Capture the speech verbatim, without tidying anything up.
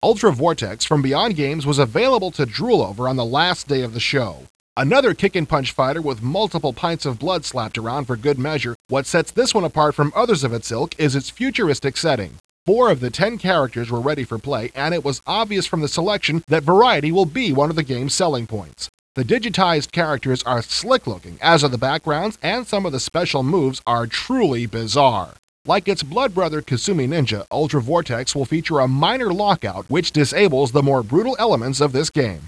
Ultra Vortex from Beyond Games was available to drool over on the last day of the show. Another kick-and-punch fighter with multiple pints of blood slapped around for good measure, what sets this one apart from others of its ilk is its futuristic setting. Four of the ten characters were ready for play, and it was obvious from the selection that variety will be one of the game's selling points. The digitized characters are slick-looking, as are the backgrounds, and some of the special moves are truly bizarre. Like its blood brother Kasumi Ninja, Ultra Vortex will feature a minor lockout which disables the more brutal elements of this game.